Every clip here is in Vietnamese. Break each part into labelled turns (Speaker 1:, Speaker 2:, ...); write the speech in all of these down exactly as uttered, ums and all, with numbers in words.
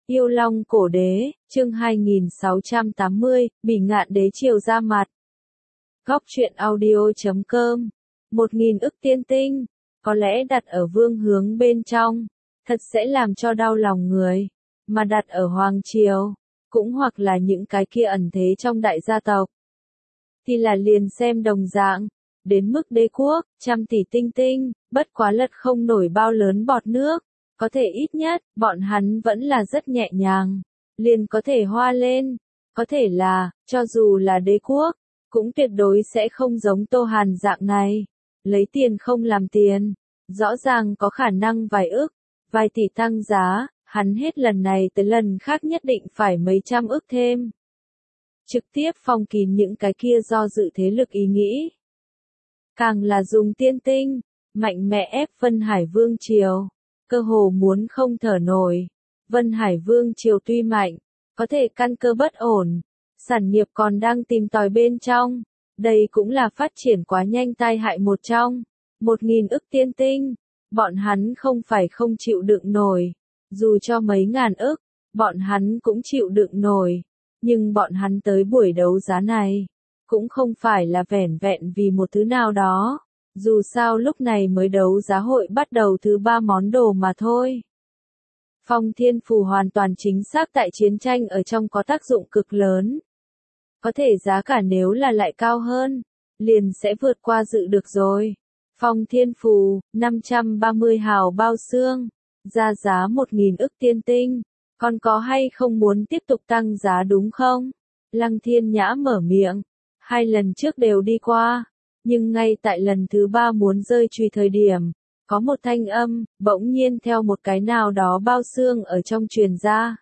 Speaker 1: Yêu Long cổ đế, chương hai nghìn sáu trăm tám mươi, Bỉ Ngạn đế triều ra mặt. Góc truyện audio chấm com. Một nghìn ức tiên tinh, có lẽ đặt ở vương hướng bên trong, thật sẽ làm cho đau lòng người, mà đặt ở hoàng triều, cũng hoặc là những cái kia ẩn thế trong đại gia tộc, thì là liền xem đồng dạng. Đến mức đế quốc, trăm tỷ tinh tinh, bất quá lật không nổi bao lớn bọt nước. Có thể ít nhất, bọn hắn vẫn là rất nhẹ nhàng, liền có thể hoa lên. Có thể là, cho dù là đế quốc, cũng tuyệt đối sẽ không giống Tô Hàn dạng này. Lấy tiền không làm tiền, rõ ràng có khả năng vài ức, vài tỷ tăng giá, hắn hết lần này tới lần khác nhất định phải mấy trăm ức thêm. Trực tiếp phong kín những cái kia do dự thế lực ý nghĩ. Càng là dùng tiên tinh, mạnh mẽ ép Vân Hải Vương Triều. Cơ hồ muốn không thở nổi. Vân Hải Vương Triều tuy mạnh, có thể căn cơ bất ổn, sản nghiệp còn đang tìm tòi bên trong. Đây cũng là phát triển quá nhanh tai hại một trong. Một nghìn ức tiên tinh, bọn hắn không phải không chịu đựng nổi. Dù cho mấy ngàn ức, bọn hắn cũng chịu đựng nổi. Nhưng bọn hắn tới buổi đấu giá này, cũng không phải là vẻn vẹn vì một thứ nào đó. Dù sao lúc này mới đấu giá hội bắt đầu thứ ba món đồ mà thôi. Phong Thiên Phù hoàn toàn chính xác tại chiến tranh ở trong có tác dụng cực lớn. Có thể giá cả nếu là lại cao hơn, liền sẽ vượt qua dự được rồi. Phong Thiên Phù, năm trăm ba mươi hào bao xương, ra giá một nghìn ức tiên tinh. Còn có hay không muốn tiếp tục tăng giá đúng không? Lăng Thiên Nhã mở miệng. Hai lần trước đều đi qua. Nhưng ngay tại lần thứ ba muốn rơi chùy thời điểm, có một thanh âm, bỗng nhiên theo một cái nào đó bao xương ở trong truyền ra.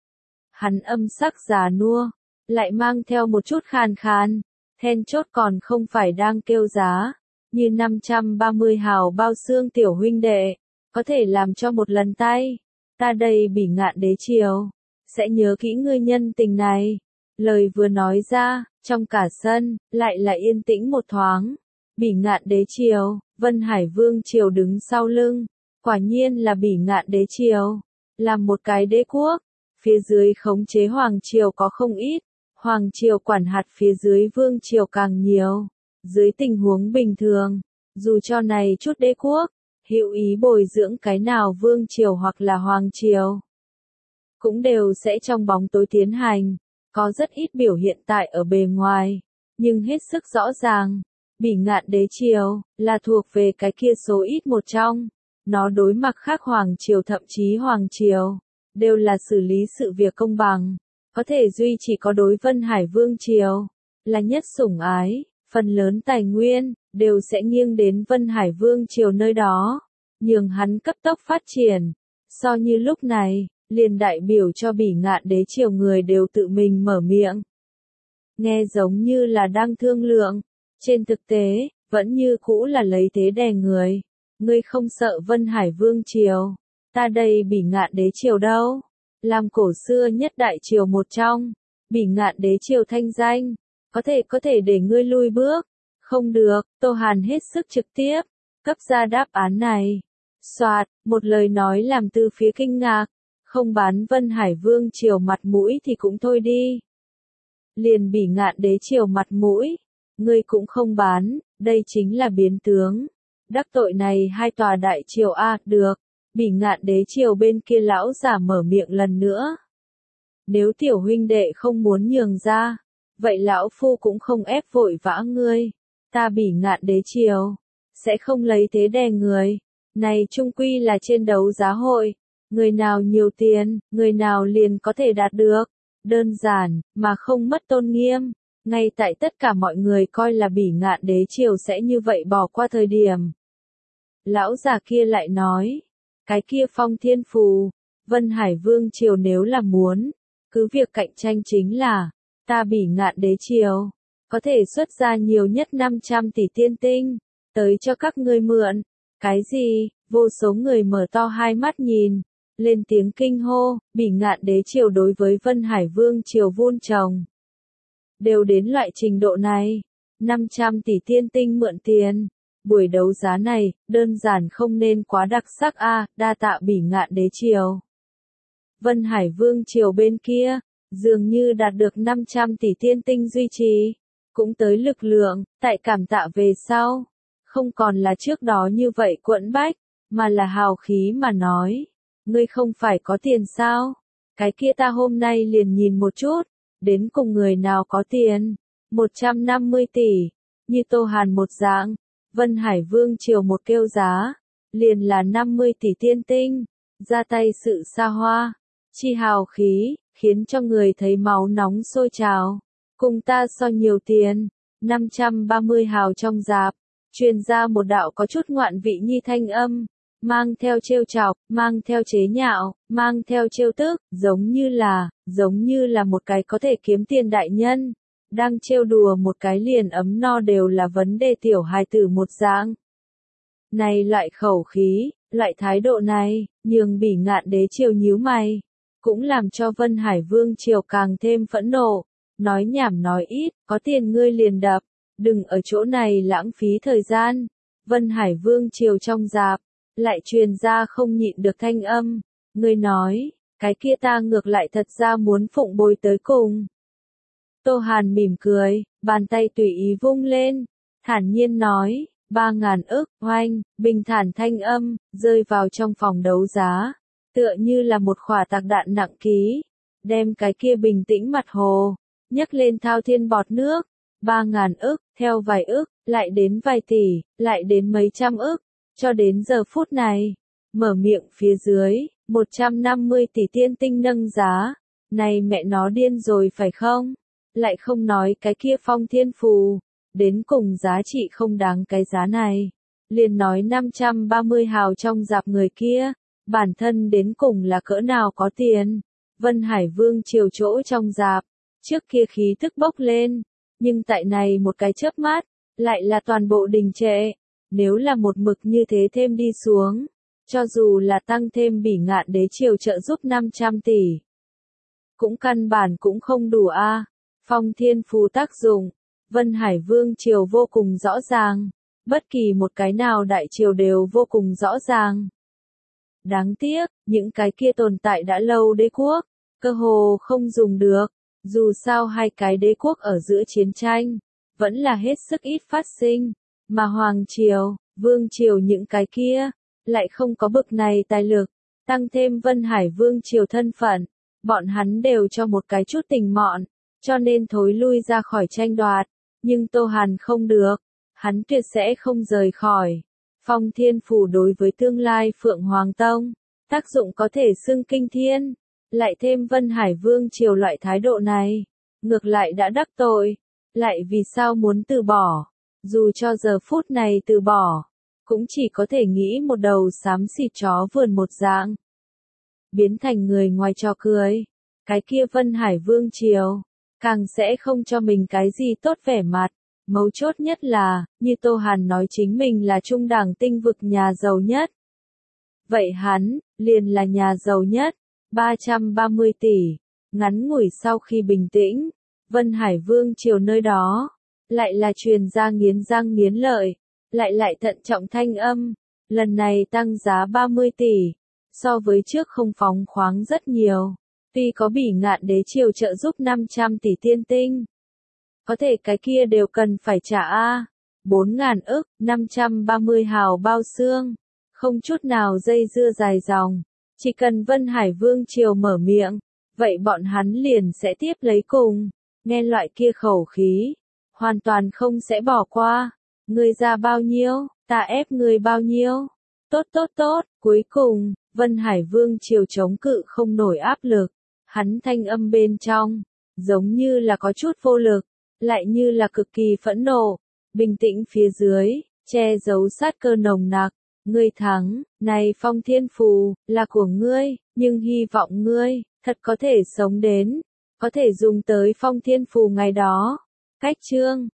Speaker 1: Hắn âm sắc già nua, lại mang theo một chút khàn khàn, then chốt còn không phải đang kêu giá, như năm trăm ba mươi hào bao xương tiểu huynh đệ, có thể làm cho một lần tay, ta đây Bỉ Ngạn đế triều, sẽ nhớ kỹ ngươi nhân tình này. Lời vừa nói ra, trong cả sân, lại là yên tĩnh một thoáng. Bỉ Ngạn đế triều, Vân Hải Vương triều đứng sau lưng, quả nhiên là Bỉ Ngạn đế triều, là một cái đế quốc, phía dưới khống chế hoàng triều có không ít, hoàng triều quản hạt phía dưới vương triều càng nhiều. Dưới tình huống bình thường, dù cho này chút đế quốc, hữu ý bồi dưỡng cái nào vương triều hoặc là hoàng triều, cũng đều sẽ trong bóng tối tiến hành. Có rất ít biểu hiện tại ở bề ngoài, nhưng hết sức rõ ràng. Bỉ Ngạn đế triều, là thuộc về cái kia số ít một trong. Nó đối mặt khác hoàng triều thậm chí hoàng triều, đều là xử lý sự việc công bằng. Có thể duy chỉ có đối Vân Hải Vương triều, là nhất sủng ái, phần lớn tài nguyên, đều sẽ nghiêng đến Vân Hải Vương triều nơi đó, nhường hắn cấp tốc phát triển. So như lúc này, liền đại biểu cho Bỉ Ngạn đế triều người đều tự mình mở miệng. Nghe giống như là đang thương lượng, trên thực tế, vẫn như cũ là lấy thế đè người. Ngươi không sợ Vân Hải Vương triều, ta đây Bỉ Ngạn đế triều đâu. Làm cổ xưa nhất đại triều một trong, Bỉ Ngạn đế triều thanh danh, có thể có thể để ngươi lui bước. Không được, Tô Hàn hết sức trực tiếp, cấp ra đáp án này. Soạt, một lời nói làm từ phía kinh ngạc. Không bán Vân Hải Vương triều mặt mũi thì cũng thôi đi. Liền Bỉ Ngạn đế triều mặt mũi, ngươi cũng không bán, đây chính là biến tướng. Đắc tội này hai tòa đại triều a, à, được. Bỉ Ngạn đế triều bên kia lão giả mở miệng lần nữa. Nếu tiểu huynh đệ không muốn nhường ra, vậy lão phu cũng không ép vội vã ngươi. Ta Bỉ Ngạn đế triều, sẽ không lấy thế đè người. Này chung quy là trên đấu giá hội. Người nào nhiều tiền, người nào liền có thể đạt được. Đơn giản, mà không mất tôn nghiêm. Ngay tại tất cả mọi người coi là Bỉ Ngạn đế triều sẽ như vậy bỏ qua thời điểm. Lão già kia lại nói, cái kia Phong Thiên Phù, Vân Hải Vương triều nếu là muốn, cứ việc cạnh tranh chính là, ta Bỉ Ngạn đế triều, có thể xuất ra nhiều nhất năm trăm tỷ tiên tinh, tới cho các ngươi mượn. Cái gì? Vô số người mở to hai mắt nhìn, lên tiếng kinh hô. Bỉ Ngạn đế triều đối với Vân Hải Vương triều vun trồng, đều đến loại trình độ này, năm trăm tỷ tiên tinh mượn tiền. Buổi đấu giá này, đơn giản không nên quá đặc sắc a, à, đa tạ Bỉ Ngạn đế triều. Vân Hải Vương triều bên kia, dường như đạt được năm trăm tỷ tiên tinh duy trì, cũng tới lực lượng, tại cảm tạ về sau, không còn là trước đó như vậy quẫn bách, mà là hào khí mà nói, ngươi không phải có tiền sao? Cái kia ta hôm nay liền nhìn một chút, đến cùng người nào có tiền, một trăm năm mươi tỷ, như Tô Hàn một dạng, Vân Hải Vương triều một kêu giá, liền là năm mươi tỷ tiên tinh, ra tay sự xa hoa, chi hào khí, khiến cho người thấy máu nóng sôi trào, cùng ta so nhiều tiền, năm trăm ba mươi hào trong dạp, truyền ra một đạo có chút ngoạn vị nhi thanh âm, mang theo trêu chọc, mang theo chế nhạo, mang theo trêu tức, giống như là, giống như là một cái có thể kiếm tiền đại nhân, đang trêu đùa một cái liền ấm no đều là vấn đề tiểu hài tử một dạng. Này loại khẩu khí, loại thái độ này, nhường Bỉ Ngạn đế triều nhíu mày, cũng làm cho Vân Hải Vương triều càng thêm phẫn nộ, nói nhảm nói ít, có tiền ngươi liền đập, đừng ở chỗ này lãng phí thời gian. Vân Hải Vương triều trong dạp, lại truyền ra không nhịn được thanh âm, ngươi nói, cái kia ta ngược lại thật ra muốn phụng bồi tới cùng. Tô Hàn mỉm cười, bàn tay tùy ý vung lên, thản nhiên nói, ba ngàn ức, oanh, bình thản thanh âm, rơi vào trong phòng đấu giá, tựa như là một khỏa tạc đạn nặng ký, đem cái kia bình tĩnh mặt hồ, nhấc lên thao thiên bọt nước, ba ngàn ức, theo vài ức, lại đến vài tỷ, lại đến mấy trăm ức, cho đến giờ phút này, mở miệng phía dưới, một trăm năm mươi tỷ tiên tinh nâng giá, này mẹ nó điên rồi phải không? Lại không nói cái kia phong thiên phù, đến cùng giá trị không đáng cái giá này. Liền nói năm trăm ba mươi hào trong dạp người kia, bản thân đến cùng là cỡ nào có tiền. Vân Hải Vương triều chỗ trong dạp, trước kia khí thức bốc lên, nhưng tại này một cái chớp mắt, lại là toàn bộ đình trệ. Nếu là một mực như thế thêm đi xuống, cho dù là tăng thêm Bỉ Ngạn đế triều trợ giúp năm trăm tỷ, cũng căn bản cũng không đủ a. À. Phong thiên phù tác dụng, Vân Hải Vương triều vô cùng rõ ràng, bất kỳ một cái nào đại triều đều vô cùng rõ ràng. Đáng tiếc, những cái kia tồn tại đã lâu đế quốc, cơ hồ không dùng được, dù sao hai cái đế quốc ở giữa chiến tranh, vẫn là hết sức ít phát sinh, mà Hoàng triều, Vương triều những cái kia, lại không có bực này tài lực, tăng thêm Vân Hải Vương triều thân phận, bọn hắn đều cho một cái chút tình mọn, cho nên thối lui ra khỏi tranh đoạt, nhưng Tô Hàn không được, hắn tuyệt sẽ không rời khỏi. Phong thiên phủ đối với tương lai Phượng Hoàng Tông, tác dụng có thể xưng kinh thiên, lại thêm Vân Hải Vương triều loại thái độ này, ngược lại đã đắc tội, lại vì sao muốn từ bỏ, dù cho giờ phút này từ bỏ, cũng chỉ có thể nghĩ một đầu xám xịt chó vườn một dạng. Biến thành người ngoài trò cười, cái kia Vân Hải Vương triều, càng sẽ không cho mình cái gì tốt vẻ mặt. Mấu chốt nhất là, như Tô Hàn nói chính mình là trung đẳng tinh vực nhà giàu nhất. Vậy hắn, liền là nhà giàu nhất, ba trăm ba mươi tỷ. Ngắn ngủi sau khi bình tĩnh, Vân Hải Vương triều nơi đó, lại là truyền ra nghiến răng nghiến lợi, lại lại thận trọng thanh âm, lần này tăng giá ba mươi tỷ, so với trước không phóng khoáng rất nhiều, tuy có Bỉ Ngạn đế triều trợ giúp năm trăm tỷ tiên tinh. Có thể cái kia đều cần phải trả a, bốn ngàn ức, năm trăm ba mươi hào bao xương, không chút nào dây dưa dài dòng, chỉ cần Vân Hải Vương triều mở miệng, vậy bọn hắn liền sẽ tiếp lấy cùng, nghe loại kia khẩu khí, hoàn toàn không sẽ bỏ qua, ngươi ra bao nhiêu, ta ép ngươi bao nhiêu, tốt tốt tốt, cuối cùng, Vân Hải Vương triều chống cự không nổi áp lực, hắn thanh âm bên trong, giống như là có chút vô lực, lại như là cực kỳ phẫn nộ, bình tĩnh phía dưới, che giấu sát cơ nồng nặc, ngươi thắng, này phong thiên phù, là của ngươi, nhưng hy vọng ngươi, thật có thể sống đến, có thể dùng tới phong thiên phù ngày đó. Cách chương